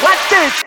Watch this.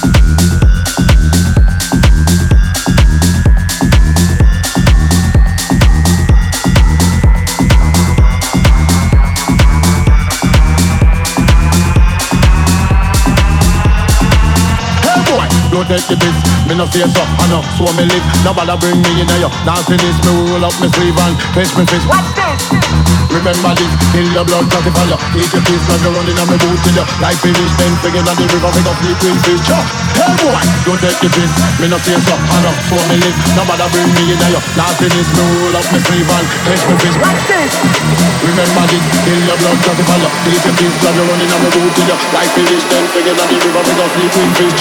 Don't take the piss, me no say so, I know, so me live. Nobody bring me in here, now finish me roll up me sleeve and fetch me fish. Watch this. Remember this, kill the blood, cause if I love eat your piece, like you're running on me boot till you like finish, then figure on the river, we got sleep with fish. Hey boy, don't take the piss, me no say so, I know, so me live. Nobody bring me in here, now finish me roll up me sleeve and fetch me fish. Watch this. Remember this, kill the blood, cause if I love eat your piece, like you're running on me boot till you like finish, then figure on the river, we got sleep with fish.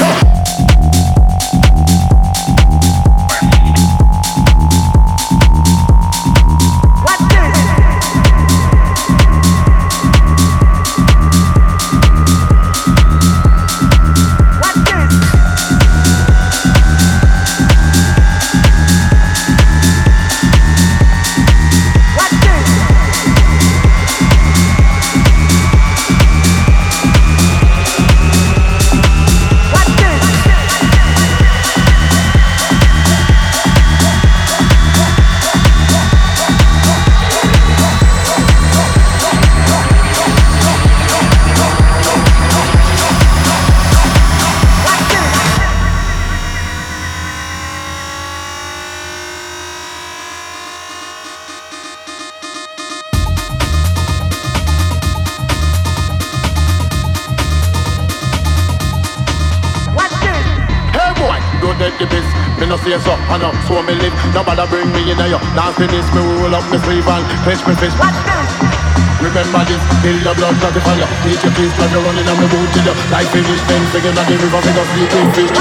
Me no say so, I know, so me live. Nobody bring me in here. Now finish me roll up me sleeve and fetch me fish. Remember this, kill the blood, cause if I love eat your piece, like you're running on me boot till you like finish, then figure on the river, we got sleep with fish.